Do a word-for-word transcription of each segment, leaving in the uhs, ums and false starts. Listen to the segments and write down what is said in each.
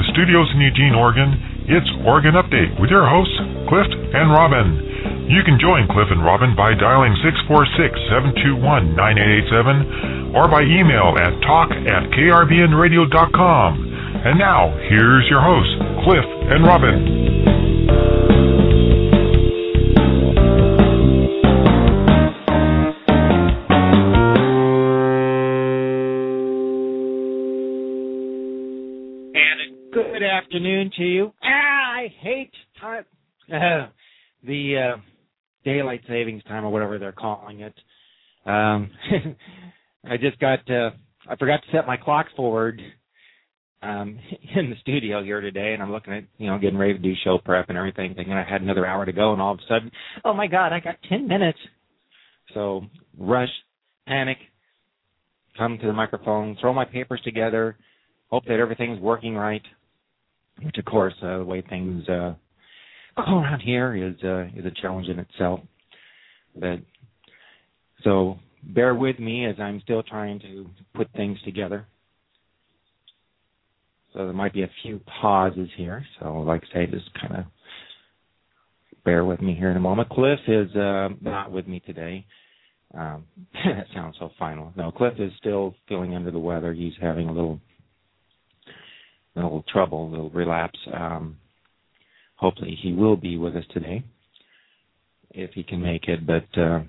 studios in Eugene, Oregon, it's Oregon Update with your hosts, Cliff and Robin. You can join Cliff and Robin by dialing six four six, seven two one, nine eight eight seven or by email at talk at k r b n radio dot com. And now, here's your hosts, Cliff and Robin. Good afternoon to you. Ah, I hate time, uh, the uh, daylight savings time or whatever they're calling it. Um, I just got, uh, I forgot to set my clock forward um, in the studio here today, and I'm looking at, you know, getting ready to do show prep and everything, thinking I had another hour to go, and all of a sudden, oh my God, I got ten minutes. So rush, panic, come to the microphone, throw my papers together, hope that everything's working right. Which, of course, uh, the way things uh, go around here is uh, is a challenge in itself. But so bear with me as I'm still trying to put things together. So there might be a few pauses here. So, like I say, just kind of bear with me here in a moment. Cliff is uh, not with me today. Um, that sounds so final. No, Cliff is still feeling under the weather. He's having a little. A little trouble, a little relapse. Um, hopefully he will be with us today if he can make it. But uh,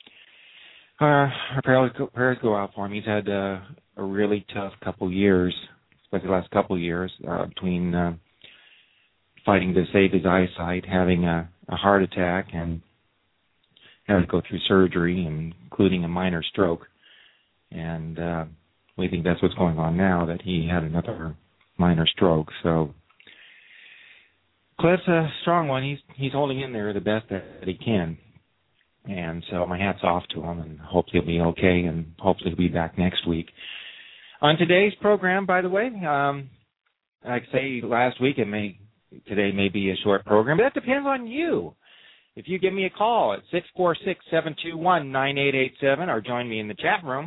our, our prayers, go, prayers go out for him. He's had uh, a really tough couple years, especially the last couple years, uh, between uh, fighting to save his eyesight, having a, a heart attack, and having to go through surgery, including a minor stroke. And uh, we think that's what's going on now, that he had another minor stroke. So Cliff's a strong one. He's he's holding in there the best that he can. And so my hat's off to him, and hopefully he'll be okay, and hopefully he'll be back next week. On today's program, by the way, um, like I say last week, it may today may be a short program, but that depends on you. If you give me a call at six four six, seven two one, nine eight eight seven or join me in the chat room,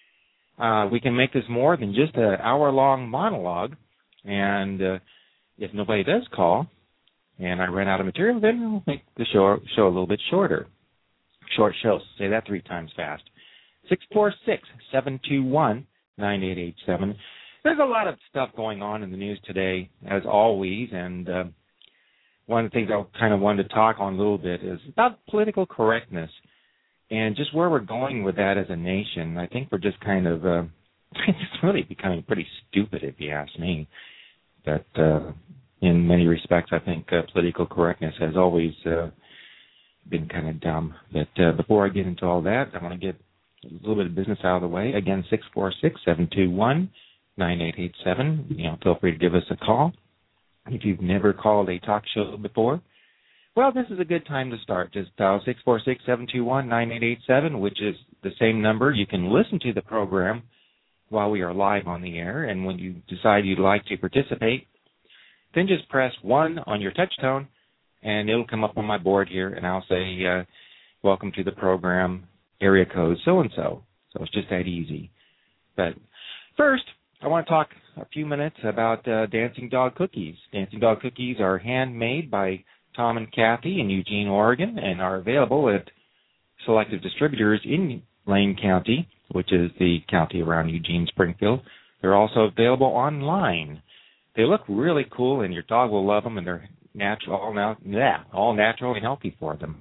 uh, we can make this more than just an hour-long monologue. And uh, if nobody does call and I run out of material, then we'll make the show, show a little bit shorter. Short shows. Say that three times fast. six four six, seven two one, nine eight eight seven. There's a lot of stuff going on in the news today, as always. And uh, one of the things I kind of wanted to talk on a little bit is about political correctness and just where we're going with that as a nation. I think we're just kind of uh, it's really becoming pretty stupid, if you ask me. But uh, in many respects, I think uh, political correctness has always uh, been kind of dumb. But uh, before I get into all that, I want to get a little bit of business out of the way. Again, six four six, seven two one, nine eight eight seven. You know, feel free to give us a call. If you've never called a talk show before, well, this is a good time to start. Just dial six four six, seven two one, nine eight eight seven, which is the same number. You can listen to the program while we are live on the air, and when you decide you'd like to participate, then just press one on your touch tone, and it'll come up on my board here, and I'll say, uh, welcome to the program, area code so-and-so. So it's just that easy. But first, I want to talk a few minutes about uh, Dancing Dog Cookies. Dancing Dog Cookies are handmade by Tom and Kathy in Eugene, Oregon, and are available at selective distributors in Lane County, which is the county around Eugene, Springfield. They're also available online. They look really cool, and your dog will love them, and they're natural, all, now, yeah, all natural and healthy for them.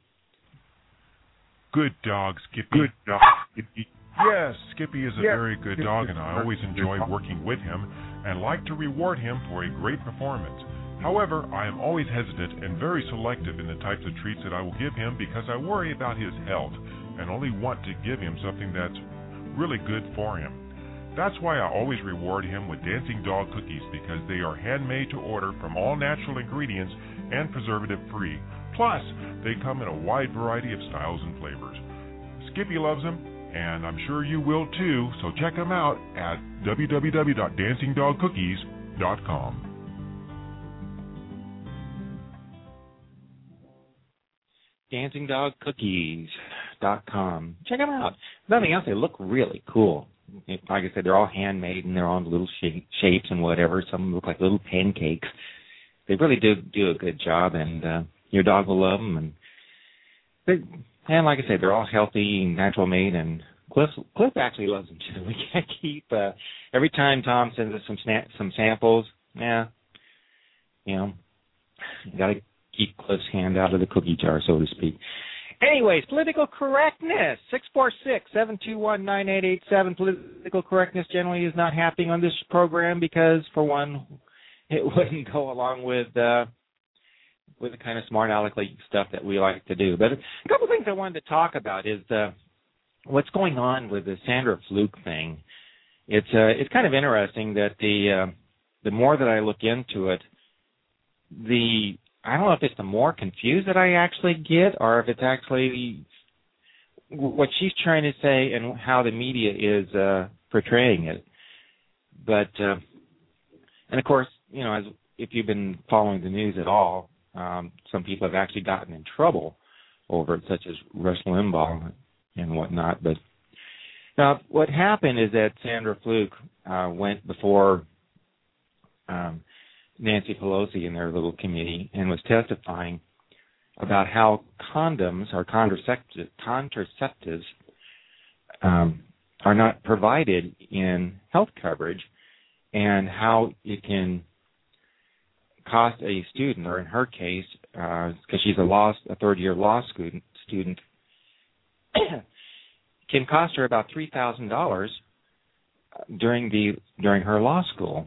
Good dog, Skippy. Good dog, Skippy. Yes, Skippy is a yes. very good dog, and I always enjoy working with him and like to reward him for a great performance. However, I am always hesitant and very selective in the types of treats that I will give him because I worry about his health and only want to give him something that's really good for him. That's why I always reward him with Dancing Dog Cookies, because they are handmade to order from all natural ingredients and preservative-free. Plus, they come in a wide variety of styles and flavors. Skippy loves them, and I'm sure you will too, so check them out at w w w dot dancing dog cookies dot com. dancing dog cookies dot com. Check them out. If nothing else, they look really cool. like I said, they're all handmade and they're all in little shape, shapes and whatever. Some of them look like little pancakes. They really do do a good job, and uh, your dog will love them. And they, and like I said, they're all healthy, natural made, and Cliff Cliff actually loves them too. We can't keep uh, every time Tom sends us some sna- some samples. Yeah, you know, you got to keep Cliff's hand out of the cookie jar, so to speak. Anyways, political correctness, six four six, seven two one, nine eight eight seven. Political correctness generally is not happening on this program because, for one, it wouldn't go along with uh, with the kind of smart alecky stuff that we like to do. But a couple of things I wanted to talk about is uh, what's going on with the Sandra Fluke thing. It's uh, it's kind of interesting that the uh, the more that I look into it, the I don't know if it's the more confused that I actually get, or if it's actually what she's trying to say and how the media is uh, portraying it. But uh, and of course, you know, as if you've been following the news at all, um, some people have actually gotten in trouble over it, such as Rush Limbaugh and whatnot. But now, what happened is that Sandra Fluke uh, went before Um, Nancy Pelosi in their little committee and was testifying about how condoms or contraceptives, contraceptives um, are not provided in health coverage, and how it can cost a student, or in her case, because uh, she's a law, a third-year law student, student can cost her about three thousand dollars during the during her law school.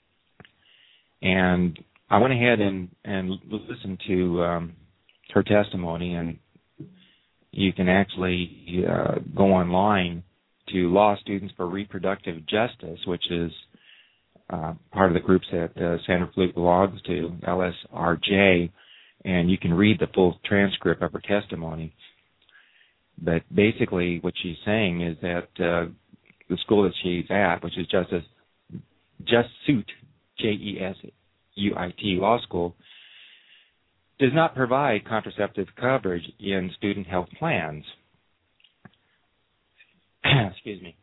And I went ahead and, and listened to um, her testimony, and you can actually uh, go online to Law Students for Reproductive Justice, which is uh, part of the groups that uh, Sandra Fluke belongs to, L S R J, and you can read the full transcript of her testimony. But basically what she's saying is that uh, the school that she's at, which is Justice, Just Suit, J E S U I T Law School, does not provide contraceptive coverage in student health plans. Excuse me.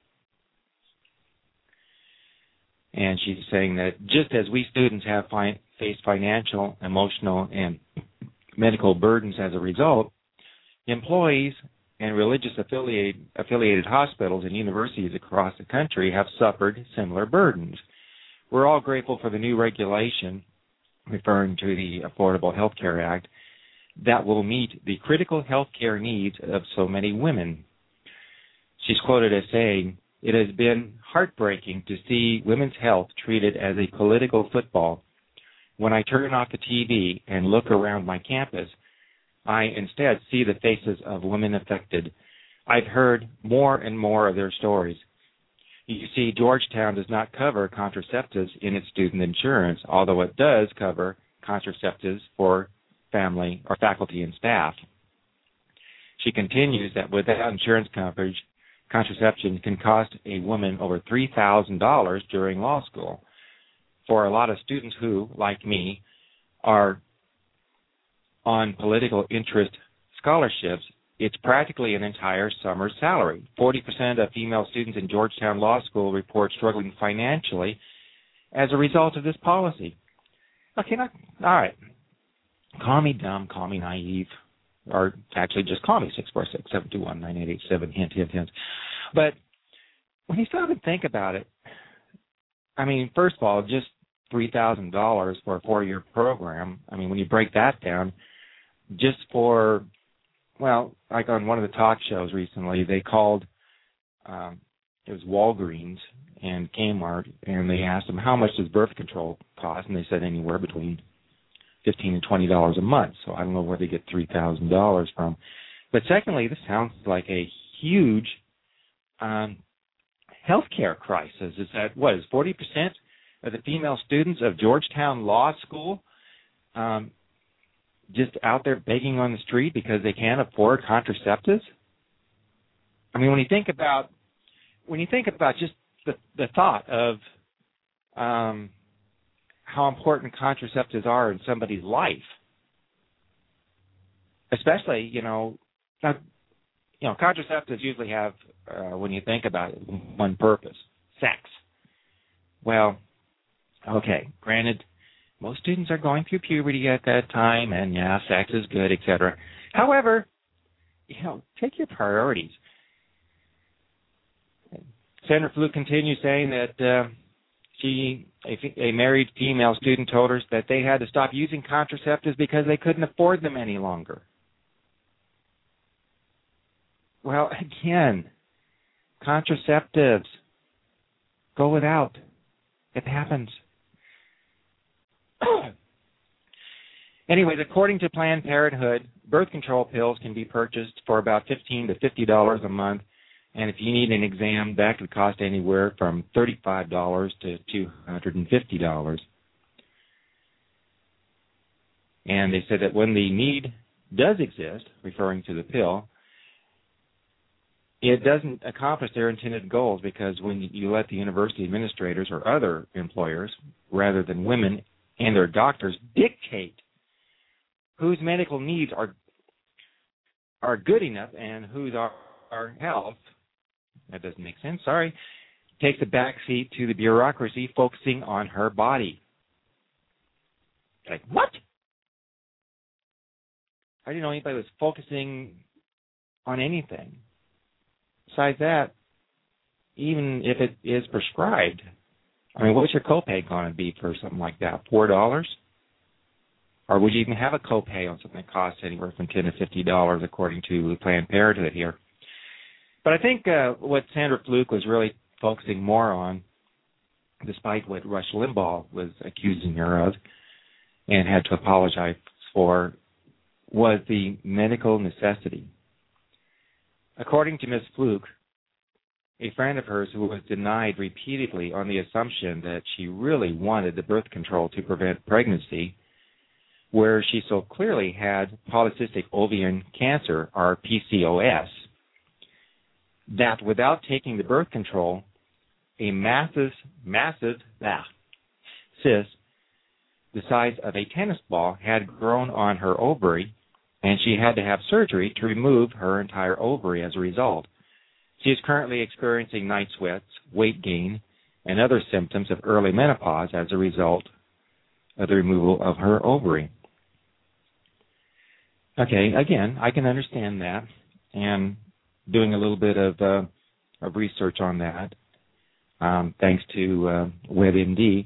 And she's saying that just as we students have fi- faced financial, emotional, and medical burdens as a result, employees and religious affiliated, affiliated hospitals and universities across the country have suffered similar burdens. We're all grateful for the new regulation, referring to the Affordable Health Care Act, that will meet the critical health care needs of so many women. She's quoted as saying, "It has been heartbreaking to see women's health treated as a political football. When I turn off the T V and look around my campus, I instead see the faces of women affected. I've heard more and more of their stories. You see, Georgetown does not cover contraceptives in its student insurance, although it does cover contraceptives for family or faculty and staff." She continues that without insurance coverage, contraception can cost a woman over three thousand dollars during law school. For a lot of students who, like me, are on political interest scholarships, it's practically an entire summer's salary. forty percent of female students in Georgetown Law School report struggling financially as a result of this policy. Okay, not, all right. Call me dumb, call me naive, or actually just call me six four six, seven two one, nine eight eight seven, hint, hint, hint. But when you stop and think about it, I mean, first of all, just three thousand dollars for a four-year program, I mean, when you break that down, just for, well, like on one of the talk shows recently, they called, um, it was Walgreens and Kmart, and they asked them, how much does birth control cost? And they said anywhere between fifteen and twenty dollars a month. So I don't know where they get three thousand dollars from. But secondly, this sounds like a huge um, healthcare crisis. Is that, what, is forty percent of the female students of Georgetown Law School um, just out there begging on the street because they can't afford contraceptives? I mean, when you think about when you think about just the, the thought of um, how important contraceptives are in somebody's life, especially, you know, now, you know, contraceptives usually have, uh, when you think about it, one purpose: sex. Well, okay, granted, most students are going through puberty at that time, and yeah, sex is good, et cetera. However, you know, take your priorities. Senator Fluke continues saying that uh, she, a, a married female student, told her that they had to stop using contraceptives because they couldn't afford them any longer. Well, again, contraceptives go without. It happens. Anyways, according to Planned Parenthood, birth control pills can be purchased for about fifteen to fifty dollars a month, and if you need an exam, that could cost anywhere from thirty-five dollars to two hundred fifty dollars. And they said that when the need does exist, referring to the pill, it doesn't accomplish their intended goals, because when you let the university administrators or other employers, rather than women and their doctors, dictate whose medical needs are are good enough and whose are, are health, that doesn't make sense, sorry, takes a backseat to the bureaucracy focusing on her body. Like, what? I didn't know anybody was focusing on anything. Besides that, even if it is prescribed, I mean, what's your copay going to be for something like that? Four dollars? Or would you even have a copay on something that costs anywhere from ten to fifty dollars, according to Planned Parenthood here? But I think uh, what Sandra Fluke was really focusing more on, despite what Rush Limbaugh was accusing her of and had to apologize for, was the medical necessity. According to Miz Fluke, a friend of hers who was denied repeatedly on the assumption that she really wanted the birth control to prevent pregnancy, where she so clearly had polycystic ovarian cancer, or P C O S, that without taking the birth control, a massive, massive ah, cyst the size of a tennis ball had grown on her ovary, and she had to have surgery to remove her entire ovary as a result. She is currently experiencing night sweats, weight gain, and other symptoms of early menopause as a result of the removal of her ovary. Okay, again, I can understand that, and doing a little bit of, uh, of research on that, um, thanks to uh, WebMD,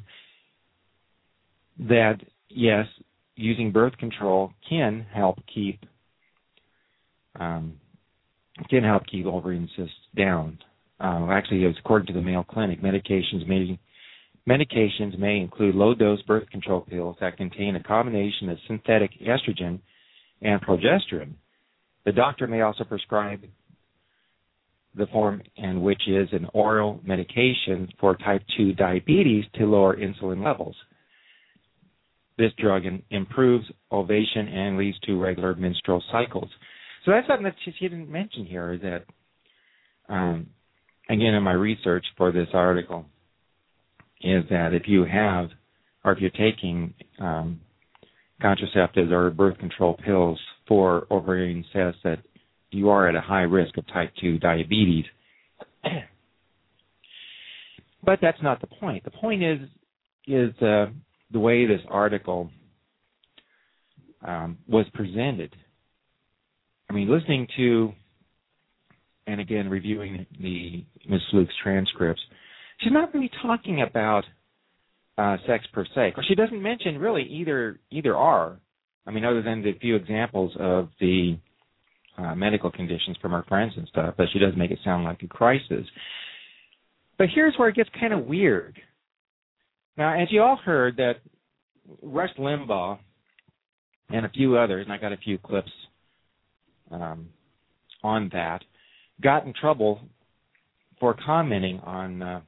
that, yes, using birth control can help keep um, can help keep ovarian cysts down. Uh, actually, it was according to the Mayo Clinic, medications may medications may include low-dose birth control pills that contain a combination of synthetic estrogen and progesterone. The doctor may also prescribe the form, and which is an oral medication for type two diabetes to lower insulin levels. This drug in, improves ovulation and leads to regular menstrual cycles. So that's something that she, she didn't mention here, is that, um, again, in my research for this article, is that if you have, or if you're taking um, contraceptives or birth control pills for ovarian cysts, that you are at a high risk of type two diabetes. But that's not the point. The point is, is uh, the way this article um, was presented. I mean, listening to, and again, reviewing the Miz Fluke's transcripts, she's not really talking about uh, sex per se. Or she doesn't mention really either either or. I mean, other than the few examples of the uh, medical conditions from her friends and stuff, but she does make it sound like a crisis. But here's where it gets kind of weird. Now, as you all heard, that Rush Limbaugh and a few others, and I got a few clips um, on that, got in trouble for commenting on uh,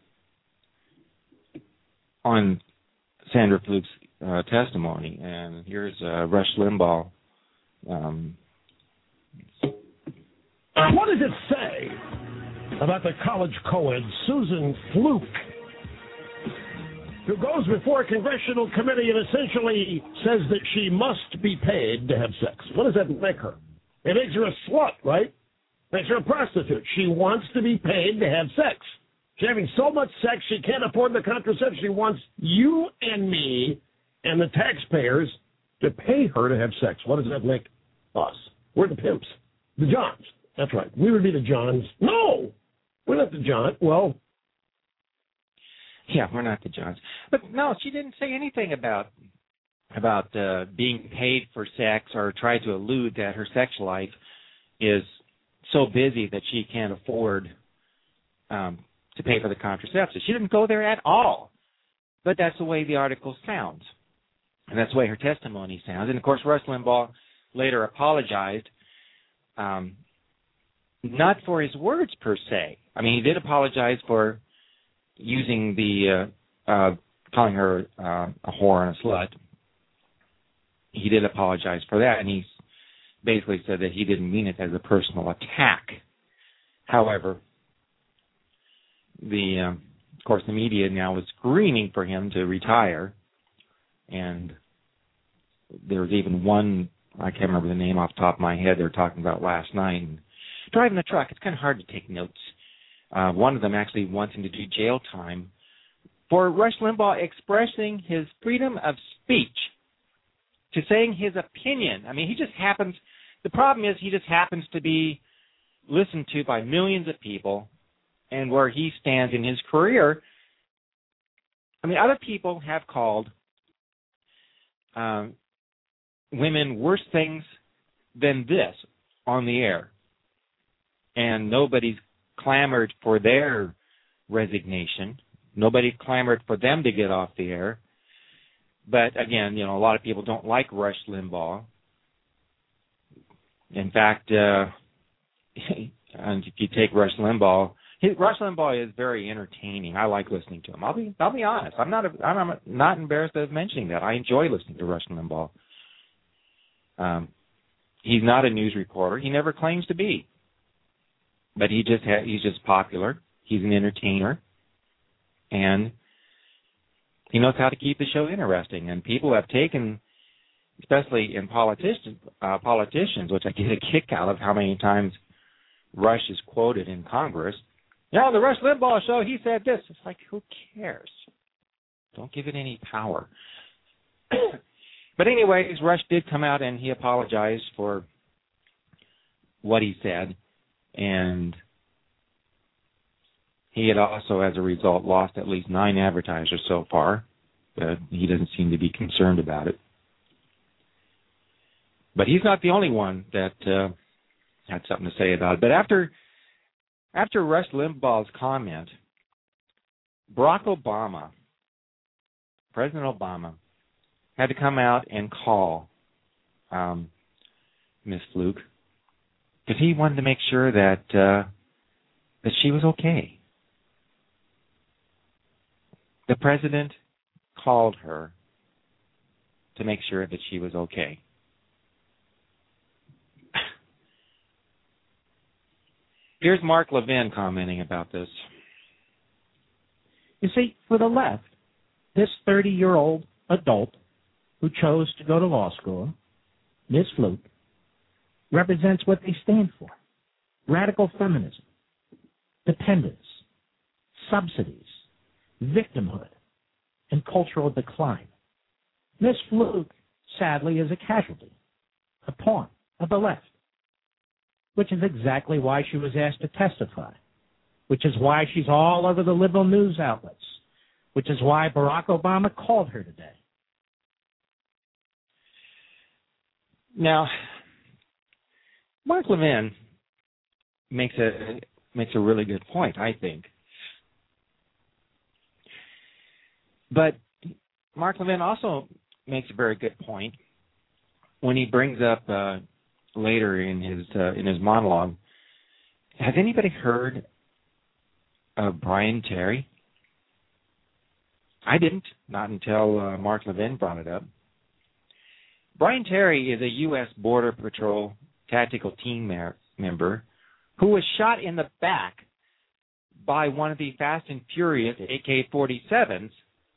on Sandra Fluke's uh, testimony. And here's uh, Rush Limbaugh. Um, what does it say about the college co-ed Susan Fluke, who goes before a congressional committee and essentially says that she must be paid to have sex? What does that make her? It makes her a slut, right? Makes her a prostitute. She wants to be paid to have sex. She's having so much sex she can't afford the contraception. She wants you and me and the taxpayers to pay her to have sex. What does that make us? We're the pimps. The Johns. That's right. We would be the Johns. No! We're not the John. Well... Yeah, we're not the Johns. But no, she didn't say anything about about uh, being paid for sex or try to allude that her sex life is so busy that she can't afford um, to pay for the contraception. She didn't go there at all. But that's the way the article sounds. And that's the way her testimony sounds. And, of course, Rush Limbaugh later apologized, um, not for his words per se. I mean, he did apologize for using the, uh, uh, calling her uh, a whore and a slut. He did apologize for that, and he basically said that he didn't mean it as a personal attack. However, the, uh, of course, the media now is screaming for him to retire, and there was even one, I can't remember the name off the top of my head, they were talking about last night. And driving the truck, it's kind of hard to take notes. Uh, one of them actually wants him to do jail time for Rush Limbaugh expressing his freedom of speech, to saying his opinion. I mean, he just happens, the problem is he just happens to be listened to by millions of people, and where he stands in his career, I mean, other people have called um, women worse things than this on the air, and nobody's clamored for their resignation. Nobody clamored for them to get off the air. But again, you know, a lot of people don't like Rush Limbaugh. In fact, uh, and if you take Rush Limbaugh, he, Rush Limbaugh is very entertaining. I like listening to him. I'll be, I'll be honest. I'm not, a, I'm not embarrassed of mentioning that. I enjoy listening to Rush Limbaugh. Um, he's not a news reporter. He never claims to be. But he just ha- he's just popular. He's an entertainer, and he knows how to keep the show interesting. And people have taken, especially in politicians, uh, politicians, which I get a kick out of how many times Rush is quoted in Congress. Yeah, the Rush Limbaugh show, he said this. It's like, who cares? Don't give it any power. But anyways, Rush did come out and he apologized for what he said. And he had also, as a result, lost at least nine advertisers so far. But he doesn't seem to be concerned about it. But he's not the only one that uh, had something to say about it. But after after Rush Limbaugh's comment, Barack Obama, President Obama, had to come out and call um, Miss Fluke, because he wanted to make sure that uh, that she was okay. The president called her to make sure that she was okay. Here's Mark Levin commenting about this. You see, for the left, this thirty-year-old adult who chose to go to law school, Miss Fluke, represents what they stand for: radical feminism, dependence, subsidies, victimhood, and cultural decline. Miss Fluke, sadly, is a casualty, a pawn of the left, which is exactly why she was asked to testify, which is why she's all over the liberal news outlets, which is why Barack Obama called her today. Now, Mark Levin makes a makes a really good point, I think. But Mark Levin also makes a very good point when he brings up uh, later in his uh, in his monologue. Has anybody heard of Brian Terry? I didn't, not until uh, Mark Levin brought it up. Brian Terry is a U S Border Patrol tactical team mer- member who was shot in the back by one of the Fast and Furious A K forty-sevens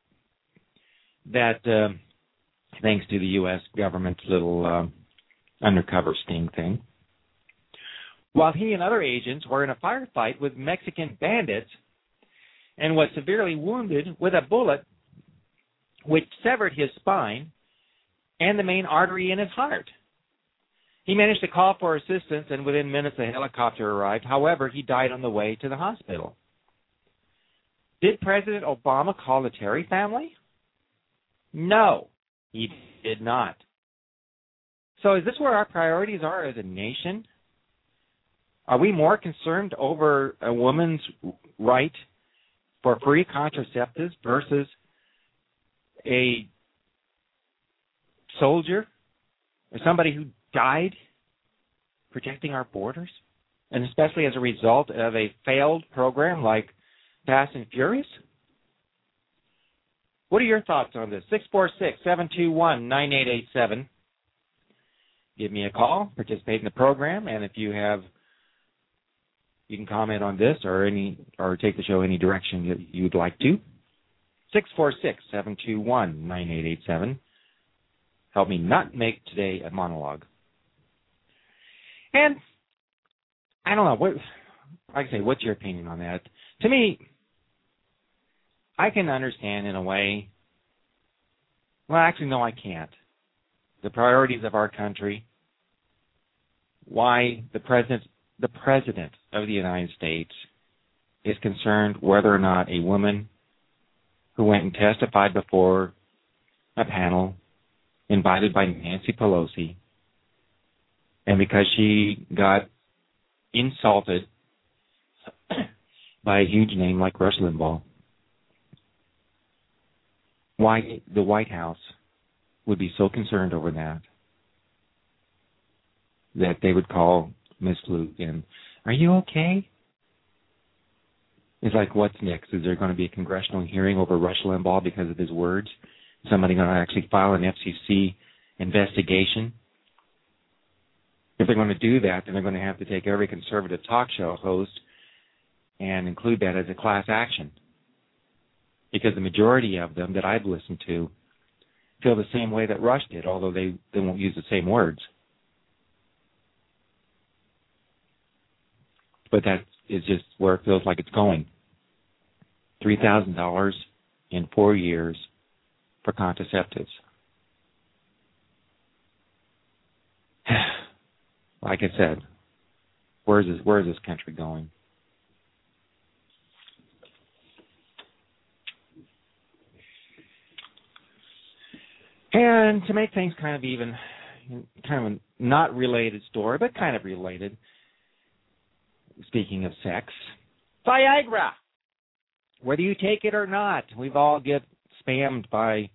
that, uh, thanks to the U S government's little uh, undercover sting thing, while he and other agents were in a firefight with Mexican bandits and was severely wounded with a bullet which severed his spine and the main artery in his heart. He managed to call for assistance, and within minutes a helicopter arrived. However, he died on the way to the hospital. Did President Obama call the Terry family? No, he did not. So is this where our priorities are as a nation? Are we more concerned over a woman's right for free contraceptives versus a soldier or somebody who died protecting our borders? And especially as a result of a failed program like Fast and Furious? What are your thoughts on this? six four six, seven two one, nine eight eight seven. Give me a call, participate in the program, and if you have, you can comment on this or any or take the show any direction that you'd like to. six four six, seven two one, nine eight eight seven. Help me not make today a monologue. And I don't know, what like I say, what's your opinion on that? To me, I can understand in a way, well, actually, no, I can't. The priorities of our country, why the president, the president of the United States is concerned whether or not a woman who went and testified before a panel invited by Nancy Pelosi, and because she got insulted by a huge name like Rush Limbaugh, why the White House would be so concerned over that, that they would call Miz Fluke and, are you okay? It's like, what's next? Is there going to be a congressional hearing over Rush Limbaugh because of his words? Is somebody going to actually file an F C C investigation? If they're going to do that, then they're going to have to take every conservative talk show host and include that as a class action. Because the majority of them that I've listened to feel the same way that Rush did, although they, they won't use the same words. But that is just where it feels like it's going. three thousand dollars in four years for contraceptives. Like I said, where is this, where is this country going? And to make things kind of even, kind of a not related story, but kind of related, speaking of sex, Viagra. Whether you take it or not, we've all get spammed by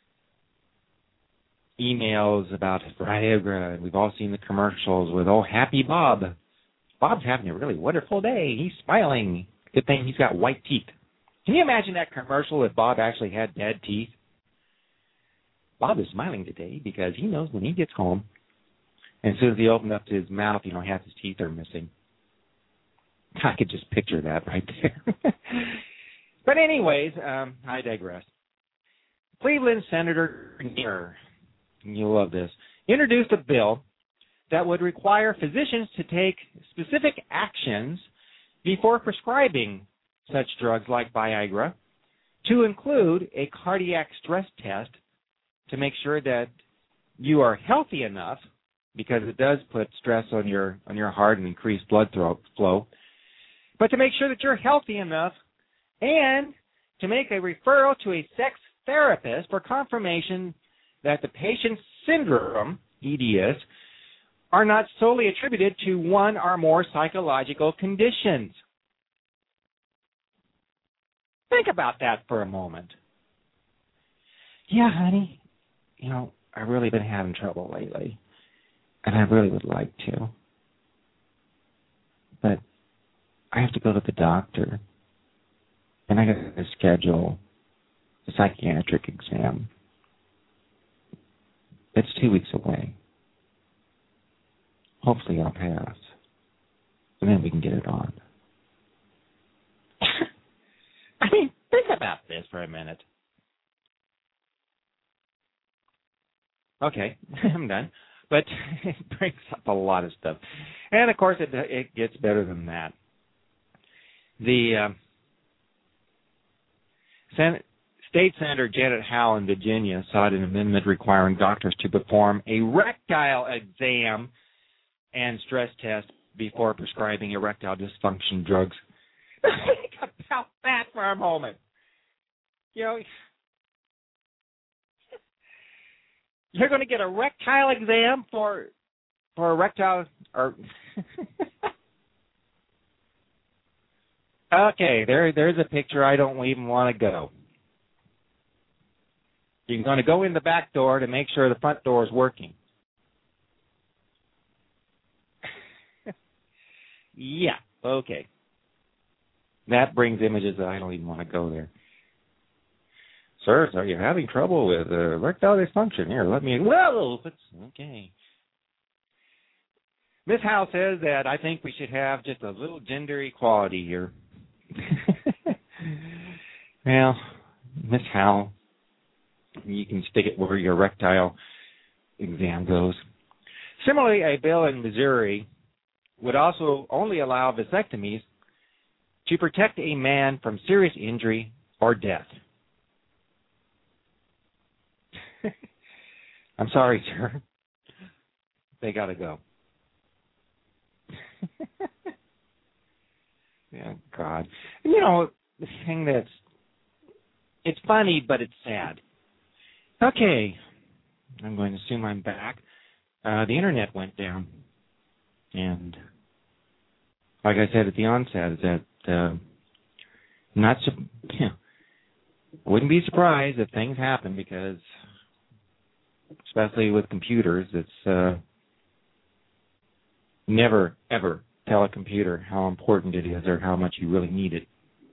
emails about Viagra. We've all seen the commercials with, oh, happy Bob. Bob's having a really wonderful day. He's smiling. Good thing he's got white teeth. Can you imagine that commercial if Bob actually had dead teeth? Bob is smiling today because he knows when he gets home, and as soon as he opens up his mouth, you know, half his teeth are missing. I could just picture that right there. But anyways, um, I digress. Cleveland Senator Neer, you'll love this, introduced a bill that would require physicians to take specific actions before prescribing such drugs like Viagra, to include a cardiac stress test to make sure that you are healthy enough, because it does put stress on your on your heart and increase blood flow, but to make sure that you're healthy enough, and to make a referral to a sex therapist for confirmation that the patient's syndrome, E D S, are not solely attributed to one or more psychological conditions. Think about that for a moment. Yeah, honey, you know, I've really been having trouble lately, and I really would like to. But I have to go to the doctor, and I got to schedule a psychiatric exam. It's two weeks away. Hopefully I'll pass, and then we can get it on. I mean, think about this for a minute. Okay, I'm done. But it brings up a lot of stuff. And, of course, it it gets better than that. The uh, Senate, State Senator Janet Howell in Virginia sought an amendment requiring doctors to perform a rectal exam and stress test before prescribing erectile dysfunction drugs. Think about that for a moment. You know, you're going to get a rectal exam for for erectile or okay, there there's a picture I don't even want to go. You're going to go in the back door to make sure the front door is working. Yeah, okay. That brings images that I don't even want to go there. Sir, are you having trouble with uh, erectile dysfunction? Here, let me... Whoa! Okay. Miss Howe says that I think we should have just a little gender equality here. Well, Miss Howe, you can stick it where your erectile exam goes. Similarly, a bill in Missouri would also only allow vasectomies to protect a man from serious injury or death. I'm sorry, sir. They got to go. Yeah, God. You know, the thing that's, it's funny, but it's sad. Okay. I'm going to assume I'm back. Uh, the internet went down. And like I said at the onset, is that uh, not su- you know, I wouldn't be surprised if things happen because, especially with computers, it's uh, never, ever tell a computer how important it is or how much you really need it.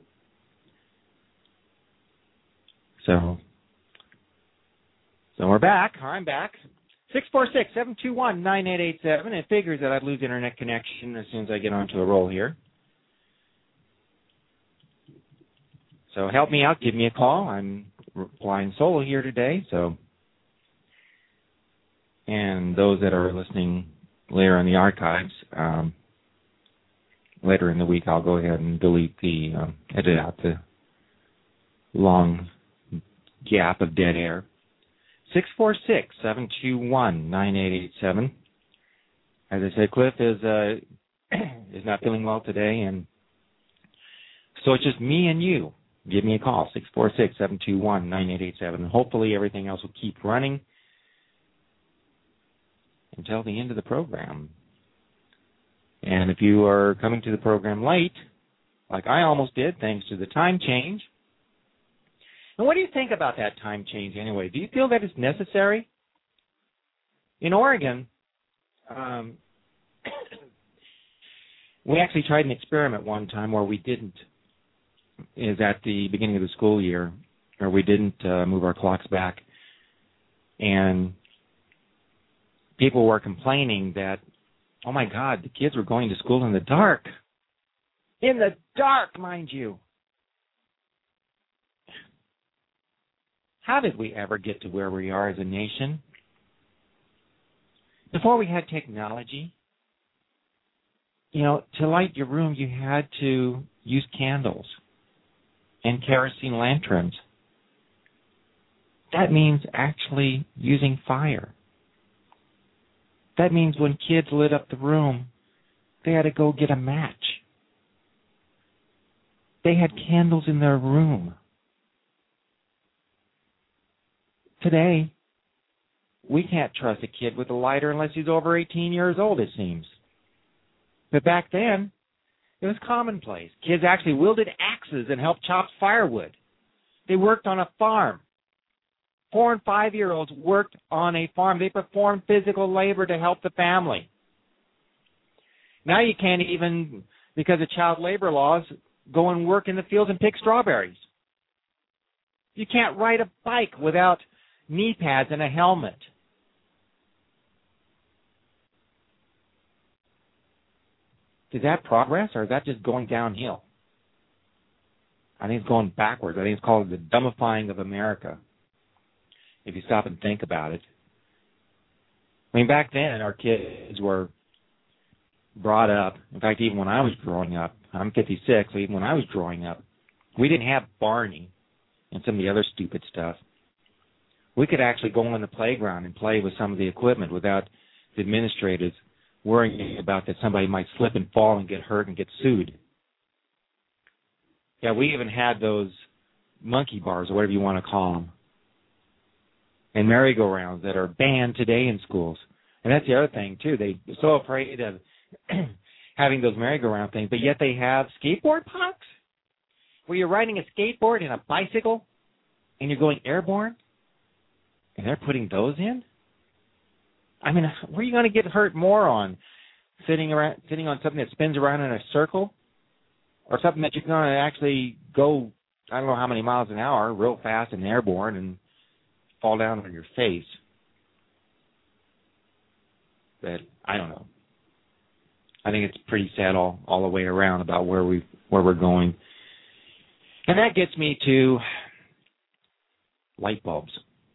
So, so we're back. I'm back. six four six, seven two one, nine eight eight seven. It figures that I'd lose internet connection as soon as I get onto a roll here. So help me out. Give me a call. I'm flying solo here today. So, and those that are listening later in the archives, um, later in the week, I'll go ahead and delete the, um, edit out the long gap of dead air. six four six, seven two one, nine eight eight seven. As I said, Cliff is uh, is not feeling well today, and so it's just me and you. Give me a call, six four six, seven two one, nine eight eight seven. Hopefully everything else will keep running until the end of the program. And if you are coming to the program late, like I almost did, thanks to the time change, and what do you think about that time change anyway? Do you feel that it's necessary? In Oregon, um, we actually tried an experiment one time where we didn't, is at the beginning of the school year, or we didn't uh, move our clocks back. And people were complaining that, oh my God, the kids were going to school in the dark. In the dark, mind you. How did we ever get to where we are as a nation? Before we had technology, you know, to light your room, you had to use candles and kerosene lanterns. That means actually using fire. That means when kids lit up the room, they had to go get a match. They had candles in their room. Today, we can't trust a kid with a lighter unless he's over eighteen years old, it seems. But back then, it was commonplace. Kids actually wielded axes and helped chop firewood. They worked on a farm. Four and five-year-olds worked on a farm. They performed physical labor to help the family. Now you can't even, because of child labor laws, go and work in the fields and pick strawberries. You can't ride a bike without knee pads and a helmet. Is that progress, or is that just going downhill? I think it's going backwards. I think it's called the dumbifying of America, if you stop and think about it. I mean, back then our kids were brought up. In fact, even when I was growing up, I'm fifty-six, so even when I was growing up, we didn't have Barney and some of the other stupid stuff. We could actually go on the playground and play with some of the equipment without the administrators worrying about that somebody might slip and fall and get hurt and get sued. Yeah, we even had those monkey bars, or whatever you want to call them, and merry-go-rounds that are banned today in schools. And that's the other thing, too. They're so afraid of having those merry-go-round things, but yet they have skateboard parks where you're riding a skateboard and a bicycle and you're going airborne, and they're putting those in? I mean, where are you going to get hurt more on? Sitting around, sitting on something that spins around in a circle, or something that you're going to actually go, I don't know how many miles an hour, real fast and airborne, and fall down on your face? But I don't know. I think it's pretty sad all, all the way around about where we where we're going. And that gets me to light bulbs.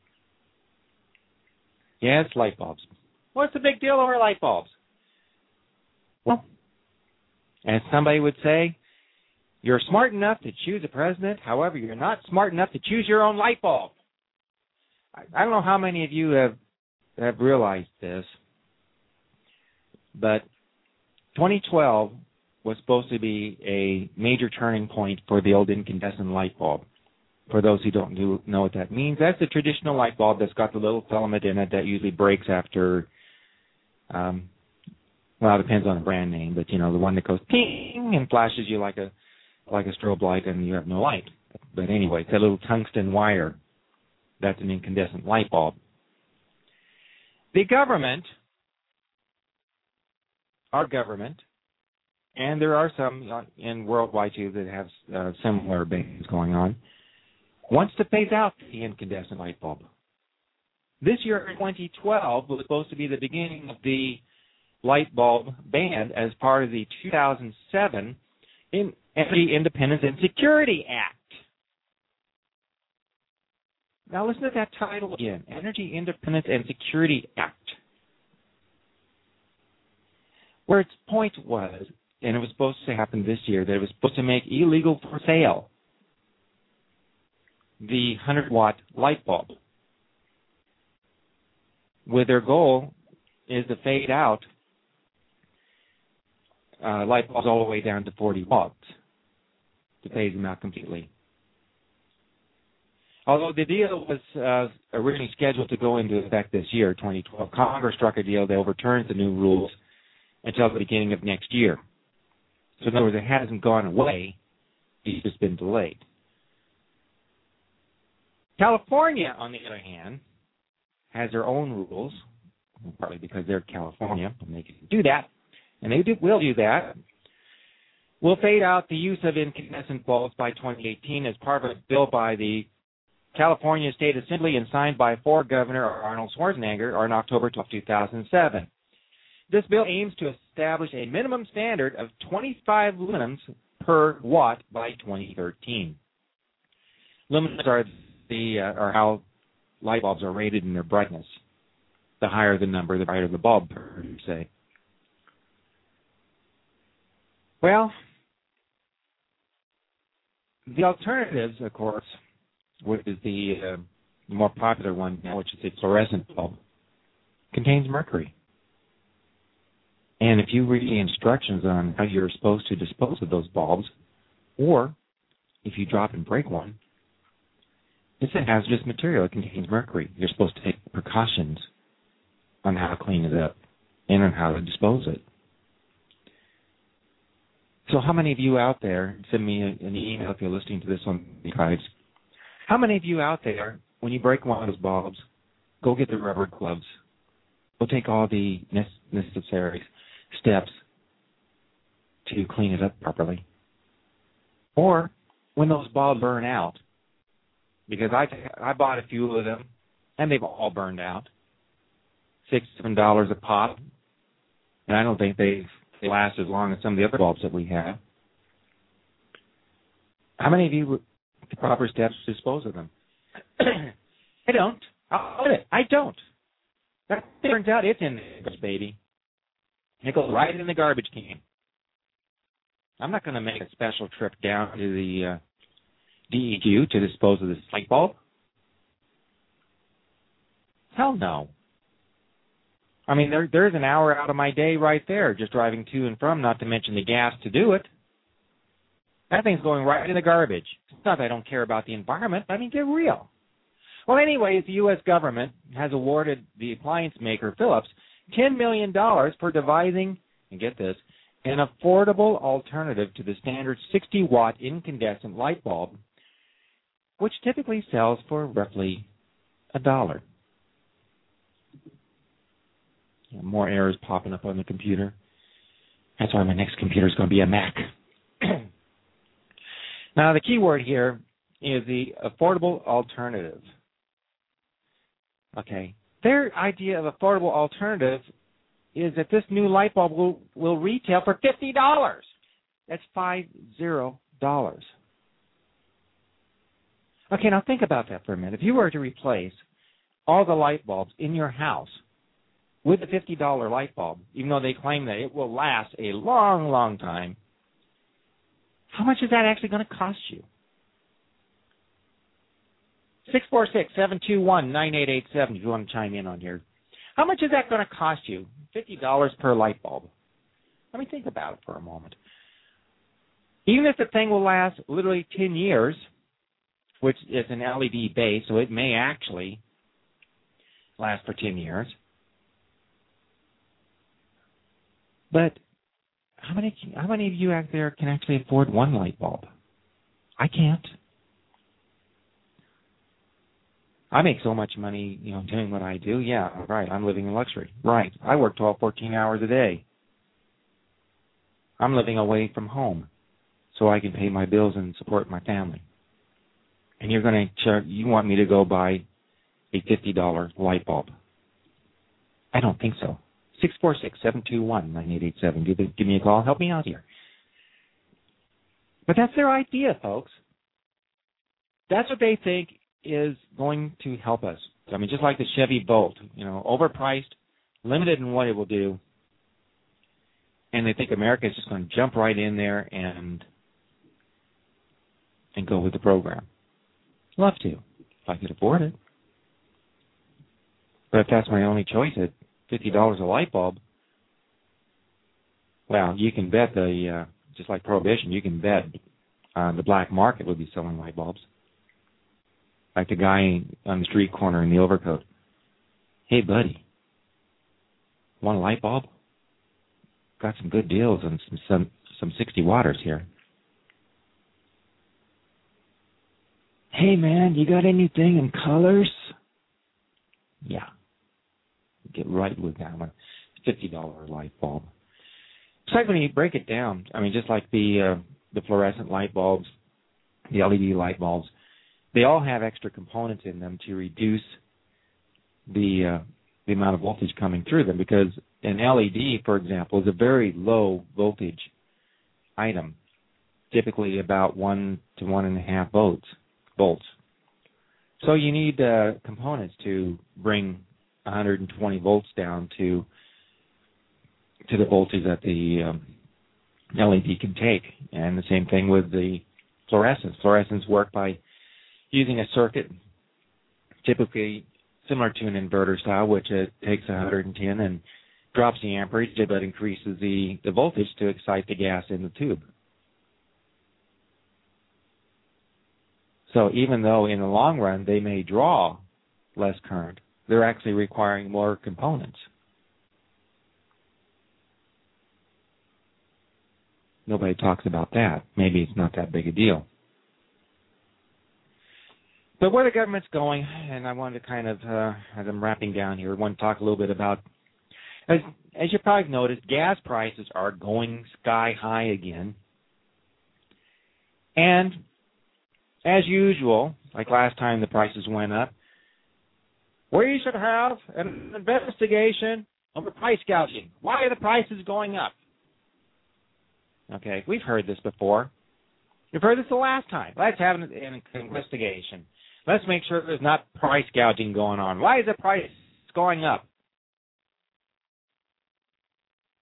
Yes, light bulbs. What's the big deal over light bulbs? Well, as somebody would say, you're smart enough to choose a president. However, you're not smart enough to choose your own light bulb. I, I don't know how many of you have have realized this, but twenty twelve was supposed to be a major turning point for the old incandescent light bulb. For those who don't do, know what that means, that's the traditional light bulb that's got the little filament in it that usually breaks after, um, well, it depends on the brand name, but, you know, the one that goes ping and flashes you like a like a strobe light and you have no light. But anyway, it's a little tungsten wire. That's an incandescent light bulb. The government, our government, and there are some in worldwide too that have uh, similar things going on, wants to phase out the incandescent light bulb. This year, twenty twelve, was supposed to be the beginning of the light bulb ban as part of the two thousand seven in Energy Independence and Security Act. Now listen to that title again, Energy Independence and Security Act. Where its point was, and it was supposed to happen this year, that it was supposed to make illegal for sale the one hundred watt light bulb, with their goal is to fade out uh, light bulbs all the way down to forty watts, to phase them out completely. Although the deal was uh, originally scheduled to go into effect this year, twenty twelve, Congress struck a deal that overturns the new rules until the beginning of next year. So in other words, it hasn't gone away, it's just been delayed. California, on the other hand, has their own rules, partly because they're California, and they can do that, and they do, will do that. Will fade out the use of incandescent bulbs by twenty eighteen as part of a bill by the California State Assembly and signed by former Governor Arnold Schwarzenegger on October twelfth, two thousand seven. This bill aims to establish a minimum standard of twenty-five lumens per watt by twenty thirteen. Lumens are the uh, are how light bulbs are rated in their brightness. The higher the number, the brighter the bulb, per se. Well, the alternatives, of course, which is the uh, more popular one now, which is a fluorescent bulb, contains mercury. And if you read the instructions on how you're supposed to dispose of those bulbs, or if you drop and break one, it's a hazardous material. It contains mercury. You're supposed to take precautions on how to clean it up and on how to dispose of it. So how many of you out there, send me an email if you're listening to this on the archives, how many of you out there, when you break one of those bulbs, go get the rubber gloves, go take all the necessary steps to clean it up properly? Or when those bulbs burn out, because I, I bought a few of them, and they've all burned out, six, seven dollars a pop, and I don't think they they last as long as some of the other bulbs that we have. How many of you would take the proper steps to dispose of them? I don't. I'll admit it. I don't. That turns out it's in the baby. It goes right in the garbage can. I'm not going to make a special trip down to the uh, D E Q to dispose of this light bulb. Hell no. I mean, there, there's an hour out of my day right there just driving to and from, not to mention the gas to do it. That thing's going right in the garbage. It's not that I don't care about the environment. I mean, get real. Well, anyways, the U S government has awarded the appliance maker Philips ten million dollars for devising, and get this, an affordable alternative to the standard sixty watt incandescent light bulb, which typically sells for roughly a dollar. Yeah, more errors popping up on the computer. That's why my next computer is going to be a Mac. Now, the key word here is the affordable alternative. Okay. Their idea of affordable alternative is that this new light bulb will, will retail for fifty dollars. That's five zero dollars. Okay, now think about that for a minute. If you were to replace all the light bulbs in your house with the fifty dollar light bulb, even though they claim that it will last a long, long time, how much is that actually going to cost you? six four six, seven two one, nine eight eight seven if you want to chime in on here. How much is that going to cost you? fifty dollars per light bulb. Let me think about it for a moment. Even if the thing will last literally ten years, which is an L E D base, so it may actually last for ten years. But how many how many of you out there can actually afford one light bulb? I can't. I make so much money, you know, doing what I do. Yeah, right, I'm living in luxury. Right, I work twelve, fourteen hours a day. I'm living away from home so I can pay my bills and support my family. And you're going to charge, you want me to go buy a fifty dollar light bulb. I don't think so. six four six, seven two one, nine eight eight seven. Give, give me a call. Help me out here. But that's their idea, folks. That's what they think is going to help us. I mean, just like the Chevy Bolt, you know, overpriced, limited in what it will do, and they think America is just going to jump right in there and and go with the program. Love to, if I could afford it. But if that's my only choice at fifty dollars a light bulb, well, you can bet the, uh, just like Prohibition, you can bet uh, the black market will be selling light bulbs. Like the guy on the street corner in the overcoat. Hey, buddy, want a light bulb? Got some good deals on some some, some sixty watters here. Hey, man, you got anything in colors? Yeah. Get right with that one. fifty dollar light bulb. It's like when you break it down, I mean, just like the uh, the fluorescent light bulbs, the L E D light bulbs, they all have extra components in them to reduce the uh, the amount of voltage coming through them, because an L E D, for example, is a very low voltage item, typically about one to one and a half volts. volts. So you need uh, components to bring one hundred twenty volts down to to the voltage that the um, L E D can take. And the same thing with the fluorescents. Fluorescents work by using a circuit, typically similar to an inverter style, which uh, takes one hundred ten and drops the amperage, but increases the, the voltage to excite the gas in the tube. So even though in the long run they may draw less current, they're actually requiring more components. Nobody talks about that. Maybe it's not that big a deal. But where the government's going, and I wanted to kind of, uh, as I'm wrapping down here, I want to talk a little bit about, as, as you probably noticed, gas prices are going sky high again. And as usual, like last time the prices went up, we should have an investigation over price gouging. Why are the prices going up? Okay, we've heard this before. We've heard this the last time. Let's have an, an investigation. Let's make sure there's not price gouging going on. Why is the price going up?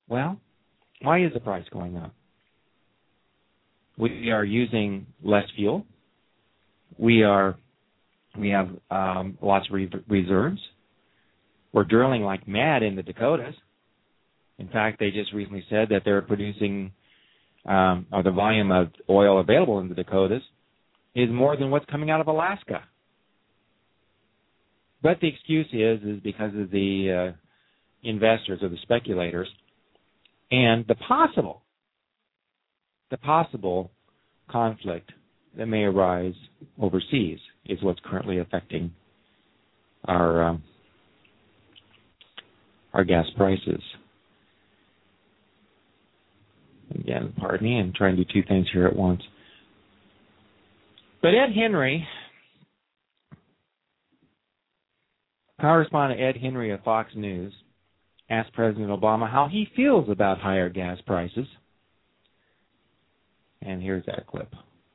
Well, why is the price going up? We are using less fuel. We are, we have um, lots of re- reserves. We're drilling like mad in the Dakotas. In fact, they just recently said that they're producing, um, or the volume of oil available in the Dakotas is more than what's coming out of Alaska. But the excuse is, is because of the uh, investors or the speculators and the possible, the possible conflict that may arise overseas is what's currently affecting our um, our gas prices. Again, pardon me, I'm trying to do two things here at once. But Ed Henry, correspondent Ed Henry of Fox News, asked President Obama how he feels about higher gas prices. And here's that clip.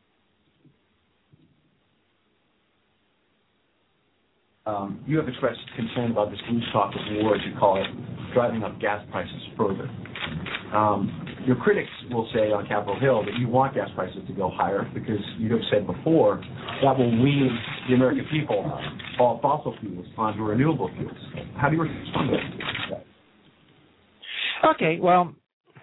Um, you have expressed concern about this new talk of war, as you call it, driving up gas prices further. Um, your critics will say on Capitol Hill that you want gas prices to go higher because you have said before that will wean the American people off fossil fuels onto renewable fuels. How do you respond to that? Okay, well,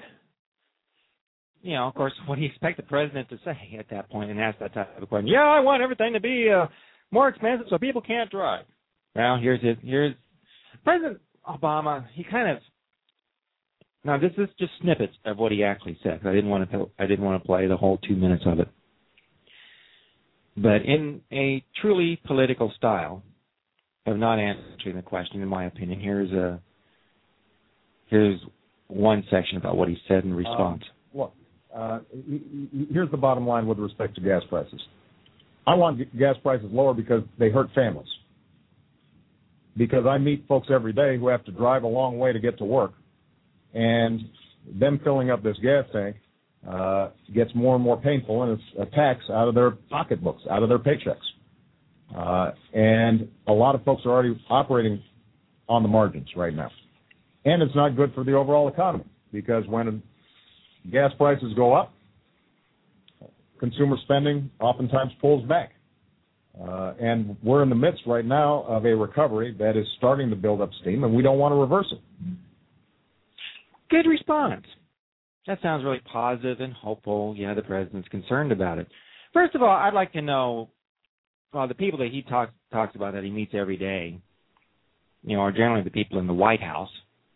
you know, of course, what do you expect the president to say at that point and ask that type of question? Yeah, I want everything to be uh, more expensive so people can't drive. Well, here's it. Here's President Obama. He kind of now this is just snippets of what he actually said. I didn't want to. I didn't want to play the whole two minutes of it. But in a truly political style of not answering the question, in my opinion, here's a here's one section about what he said in response. Um, well, uh, here's the bottom line with respect to gas prices. I want gas prices lower because they hurt families. Because I meet folks every day who have to drive a long way to get to work, and them filling up this gas tank uh, gets more and more painful, and it's a tax out of their pocketbooks, out of their paychecks. Uh, and a lot of folks are already operating on the margins right now. And it's not good for the overall economy, because when gas prices go up, consumer spending oftentimes pulls back. Uh, and we're in the midst right now of a recovery that is starting to build up steam, and we don't want to reverse it. Good response. That sounds really positive and hopeful. Yeah, the president's concerned about it. First of all, I'd like to know, well, the people that he talks talks about that he meets every day, you know, are generally the people in the White House.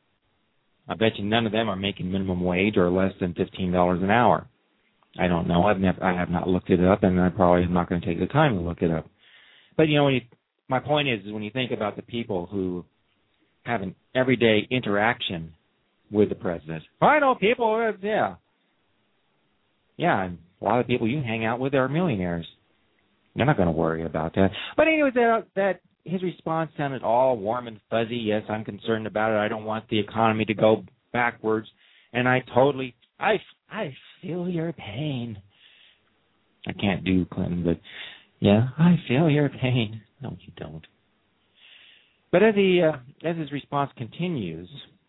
I bet you none of them are making minimum wage or less than fifteen dollars an hour. I don't know. I've never, I have not looked it up, and I probably am not going to take the time to look it up. But, you know, when you, my point is, is when you think about the people who have an everyday interaction with the president. I know people, uh, yeah. Yeah, and a lot of people you hang out with are millionaires. They're not going to worry about that. But anyway, that, that his response sounded all warm and fuzzy. Yes, I'm concerned about it. I don't want the economy to go backwards. And I totally, I, I feel your pain. I can't do Clinton, but yeah, I feel your pain. No, you don't. But as he, uh, as his response continues,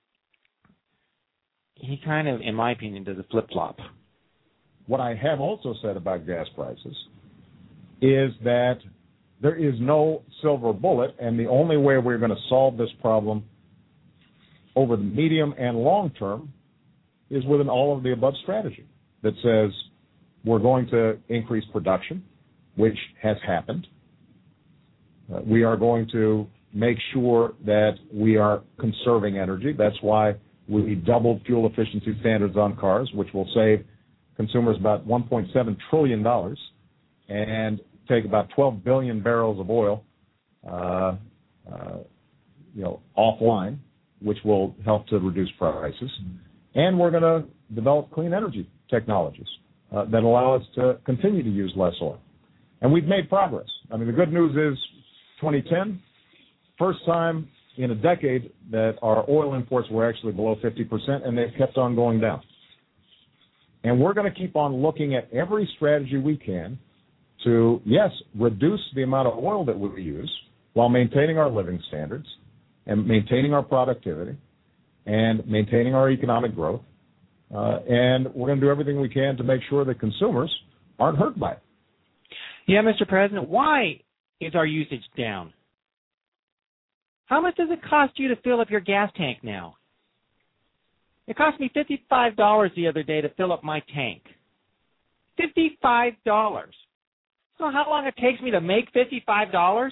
he kind of, in my opinion, does a flip-flop. What I have also said about gas prices is that there is no silver bullet, and the only way we're going to solve this problem over the medium and long term is with an all-of-the-above strategy that says we're going to increase production, which has happened. Uh, we are going to make sure that we are conserving energy. That's why we doubled fuel efficiency standards on cars, which will save consumers about one point seven trillion dollars and take about twelve billion barrels of oil uh, uh, you know, offline, which will help to reduce prices. And we're going to develop clean energy technologies uh, that allow us to continue to use less oil. And we've made progress. I mean, the good news is twenty ten, first time in a decade that our oil imports were actually below fifty percent, and they've kept on going down. And we're going to keep on looking at every strategy we can to, yes, reduce the amount of oil that we use while maintaining our living standards and maintaining our productivity, and maintaining our economic growth. Uh, and we're going to do everything we can to make sure that consumers aren't hurt by it. Yeah, Mister President, why is our usage down? How much does it cost you to fill up your gas tank now? It cost me fifty-five dollars the other day to fill up my tank. fifty-five dollars. So how long it takes me to make fifty-five dollars?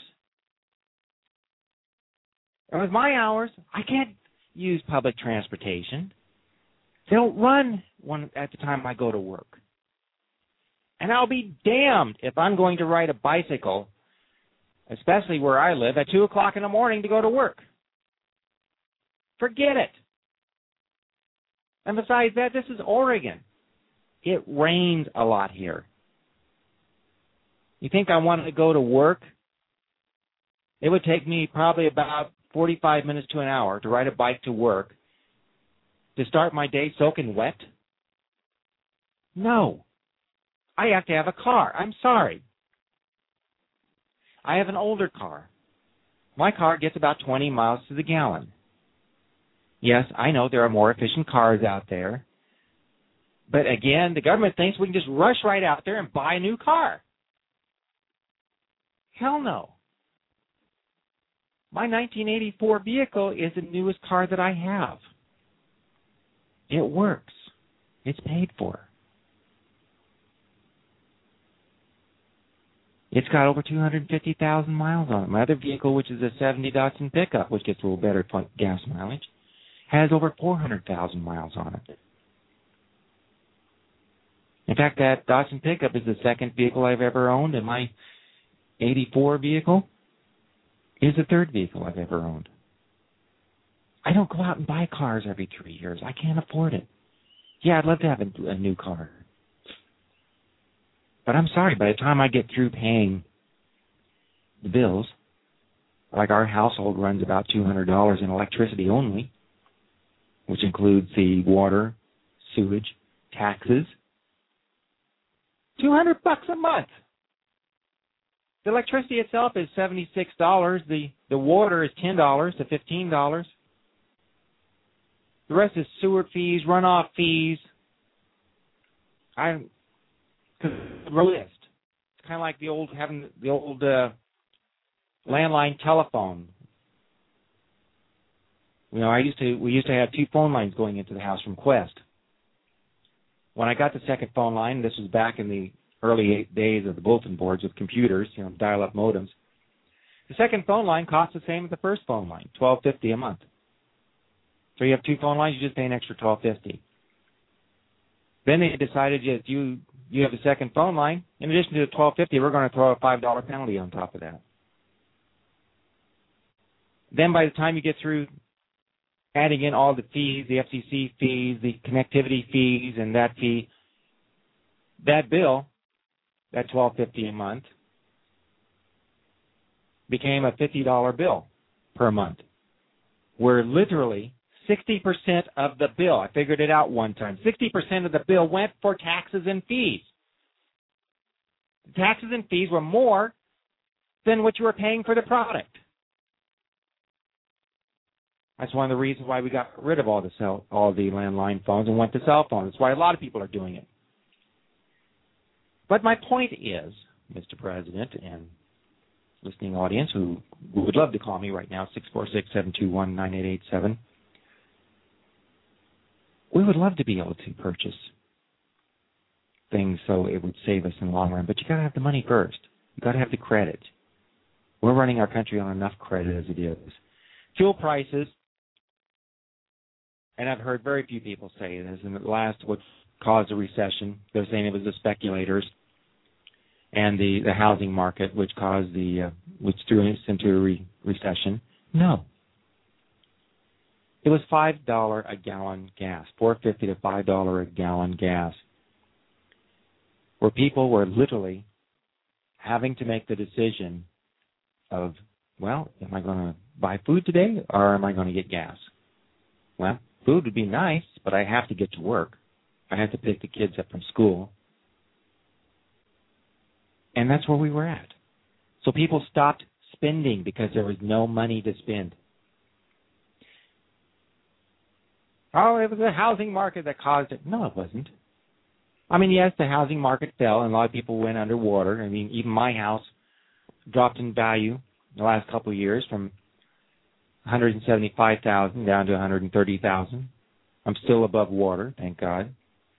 And with my hours, I can't use public transportation. They don't run one at the time I go to work. And I'll be damned if I'm going to ride a bicycle, especially where I live, at two o'clock in the morning to go to work. Forget it. And besides that, this is Oregon. It rains a lot here. You think I wanted to go to work? It would take me probably about forty-five minutes to an hour to ride a bike to work. To start my day soaking wet? No. I have to have a car. I'm sorry. I have an older car. My car gets about twenty miles to the gallon. Yes, I know there are more efficient cars out there. But again, the government thinks we can just rush right out there and buy a new car. Hell no. My nineteen eighty-four vehicle is the newest car that I have. It works. It's paid for. It's got over two hundred fifty thousand miles on it. My other vehicle, which is a seventy Datsun pickup, which gets a little better gas mileage, has over four hundred thousand miles on it. In fact, that Datsun pickup is the second vehicle I've ever owned, and my eighty-four vehicle is the third vehicle I've ever owned. I don't go out and buy cars every three years. I can't afford it. Yeah, I'd love to have a, a new car. But I'm sorry, by the time I get through paying the bills, like our household runs about two hundred dollars in electricity only, which includes the water, sewage, taxes, two hundred bucks a month. The electricity itself is seventy-six dollars. The, the water is ten dollars to fifteen dollars. The rest is sewer fees, runoff fees. I list. It's kind of like the old having the old uh, landline telephone. You know, I used to we used to have two phone lines going into the house from Quest. When I got the second phone line, this was back in the early days of the bulletin boards with computers, you know, dial-up modems. The second phone line cost the same as the first phone line, twelve fifty a month. So you have two phone lines, you just pay an extra twelve fifty. Then they decided that you you have a second phone line. In addition to the twelve fifty, we're going to throw a five dollar penalty on top of that. Then by the time you get through adding in all the fees, the F C C fees, the connectivity fees, and that fee, that bill, that twelve fifty a month, became a fifty dollar bill per month, where literally sixty percent of the bill, I figured it out one time, sixty percent of the bill went for taxes and fees. The taxes and fees were more than what you were paying for the product. That's one of the reasons why we got rid of all the cell, all the landline phones and went to cell phones. That's why a lot of people are doing it. But my point is, Mister President and listening audience who would love to call me right now, six four six, seven two one, nine eight eight seven, we would love to be able to purchase things so it would save us in the long run. But you got to have the money first. You got to have the credit. We're running our country on enough credit as it is. Fuel prices, and I've heard very few people say this, in the last what caused a recession, they're saying it was the speculators and the, the housing market which caused the, uh, which threw us into a re- recession. No. It was five dollars a gallon gas, four fifty to five dollars a gallon gas, where people were literally having to make the decision of, well, am I going to buy food today or am I going to get gas? Well, food would be nice, but I have to get to work. I have to pick the kids up from school. And that's where we were at. So people stopped spending because there was no money to spend. Oh, it was the housing market that caused it. No, it wasn't. I mean, yes, the housing market fell, and a lot of people went underwater. I mean, even my house dropped in value in the last couple of years from one hundred seventy-five thousand dollars down to one hundred thirty thousand dollars. I'm still above water, thank God.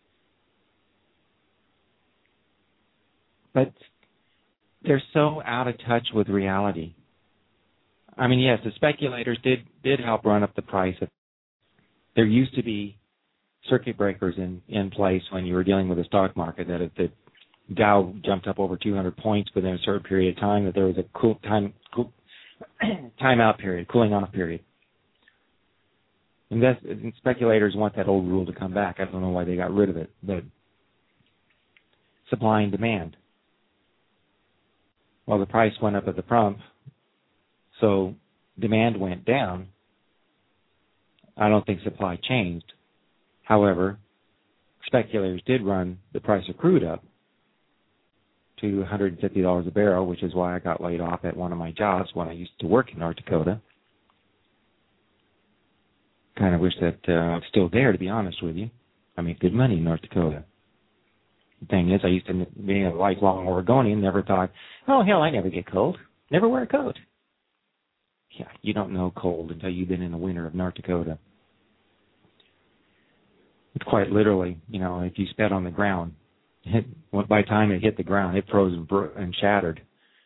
But they're so out of touch with reality. I mean, yes, the speculators did, did help run up the price. There used to be circuit breakers in, in place when you were dealing with the stock market, that if the Dow jumped up over two hundred points within a certain period of time, that there was a cool time cool, timeout period, cooling off period. Invest, speculators want that old rule to come back. I don't know why they got rid of it, but supply and demand. Well, the price went up at the pump, so demand went down. I don't think supply changed. However, speculators did run the price of crude up to one hundred fifty dollars a barrel, which is why I got laid off at one of my jobs when I used to work in North Dakota. Kind of wish that uh, I'm still there, to be honest with you. I make good money in North Dakota. The thing is, I used to be a lifelong Oregonian, never thought, oh, hell, I never get cold. Never wear a coat. Yeah, you don't know cold until you've been in the winter of North Dakota. It's quite literally, you know, if you spit on the ground, it, well, by the time it hit the ground, it froze and, bro- and shattered.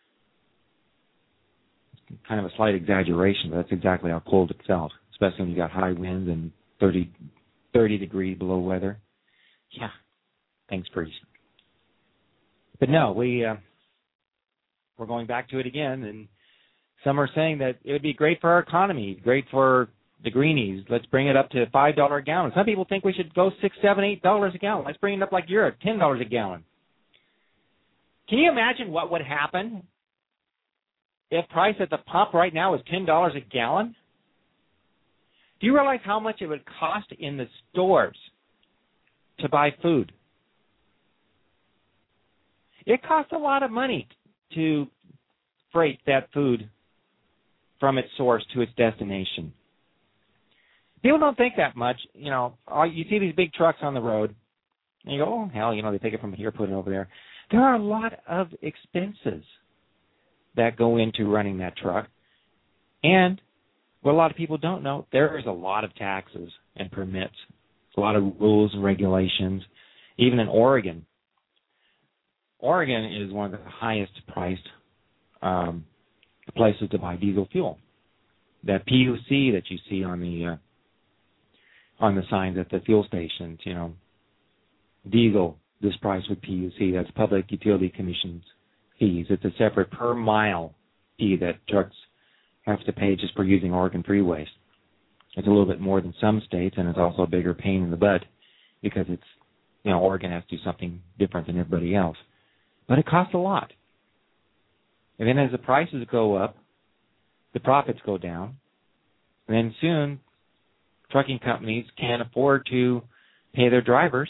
It's kind of a slight exaggeration, but that's exactly how cold it felt, especially when you got high winds and thirty, thirty degree below weather. Yeah, things freeze. But no, we, uh, we're going back to it again, and some are saying that it would be great for our economy, great for the greenies. Let's bring it up to five dollars a gallon. Some people think we should go six, seven, eight dollars a gallon. Let's bring it up like Europe, ten dollars a gallon. Can you imagine what would happen if price at the pump right now is ten dollars a gallon? Do you realize how much it would cost in the stores to buy food? It costs a lot of money to freight that food from its source to its destination. People don't think that much. You know, you see these big trucks on the road, and you go, oh, hell, you know, they take it from here, put it over there. There are a lot of expenses that go into running that truck. And what a lot of people don't know, there is a lot of taxes and permits, a lot of rules and regulations, even in Oregon. Oregon is one of the highest priced um, places to buy diesel fuel. That P U C that you see on the uh, on the signs at the fuel stations, you know, diesel, this price with P U C, that's Public Utility Commission's fees. It's a separate per mile fee that trucks have to pay just for using Oregon freeways. It's a little bit more than some states, and it's also a bigger pain in the butt because it's, you know, Oregon has to do something different than everybody else. But it costs a lot. And then as the prices go up, the profits go down. And then soon, trucking companies can't afford to pay their drivers.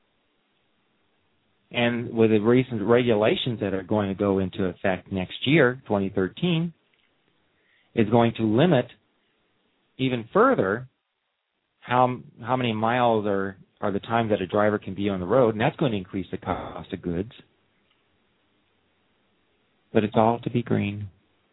And with the recent regulations that are going to go into effect next year, twenty thirteen, is going to limit even further how how many miles are, are the time that a driver can be on the road, and that's going to increase the cost of goods. But it's all to be green.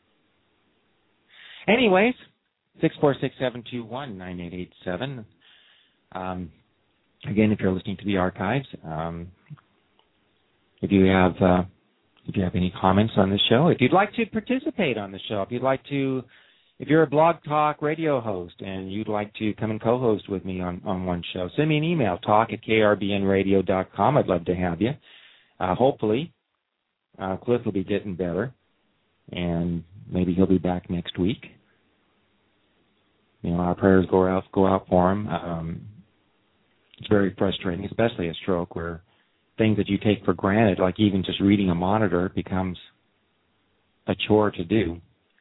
Anyways, six four six, seven two one, nine eight eight seven. Um, again, if you're listening to the archives, um, if you have uh, if you have any comments on the show, if you'd like to participate on the show, if you'd like to, if you're a Blog Talk radio host and you'd like to come and co-host with me on, on one show, send me an email, talk at k r b n radio dot com. I'd love to have you. Uh, hopefully, uh, Cliff will be getting better, and maybe he'll be back next week. You know, our prayers go out go out for him. Um, it's very frustrating, especially a stroke, where things that you take for granted, like even just reading a monitor, becomes a chore to do.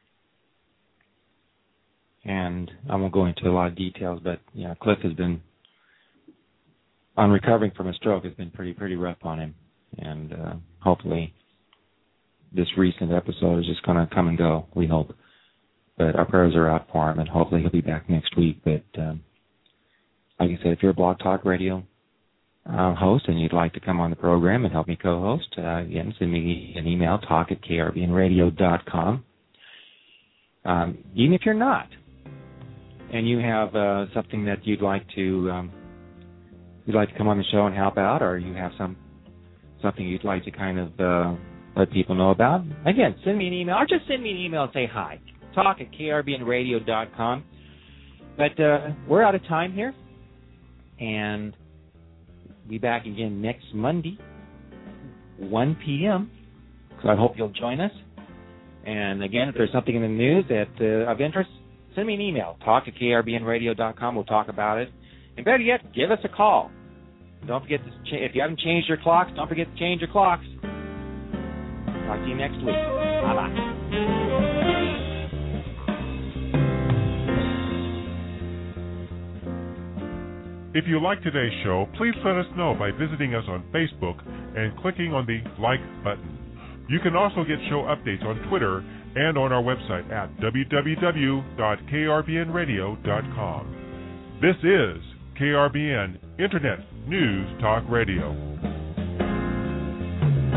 And I won't go into a lot of details, but yeah, Cliff has been, on recovering from a stroke, has been pretty pretty rough on him. And uh, hopefully this recent episode is just going to come and go, we hope. But our prayers are out for him, and hopefully he'll be back next week. But um, like I said, if you're a Blog Talk Radio uh, host and you'd like to come on the program and help me co-host, uh, again, send me an email, talk at k r b n radio dot com. Um, even if you're not, and you have uh, something that you'd like to um, you'd like to come on the show and help out, or you have some something you'd like to kind of uh, let people know about, again, send me an email, or just send me an email and say hi. Talk at k r b n radio dot com. But uh, we're out of time here, and we'll be back again next Monday, one p.m., so I hope you'll join us. And again, if there's something in the news that uh, of interest, send me an email. Talk at k r b n radio dot com. We'll talk about it. And better yet, give us a call. Don't forget to cha- if you haven't changed your clocks, don't forget to change your clocks. Talk to you next week. Bye bye. If you like today's show, please let us know by visiting us on Facebook and clicking on the like button. You can also get show updates on Twitter and on our website at w w w dot k r b n radio dot com. This is K R B N Internet News Talk Radio.